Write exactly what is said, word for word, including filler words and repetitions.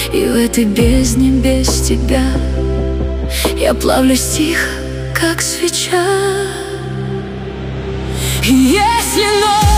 И в этой бездне без тебя я плавлюсь тихо, как свеча. И если ночь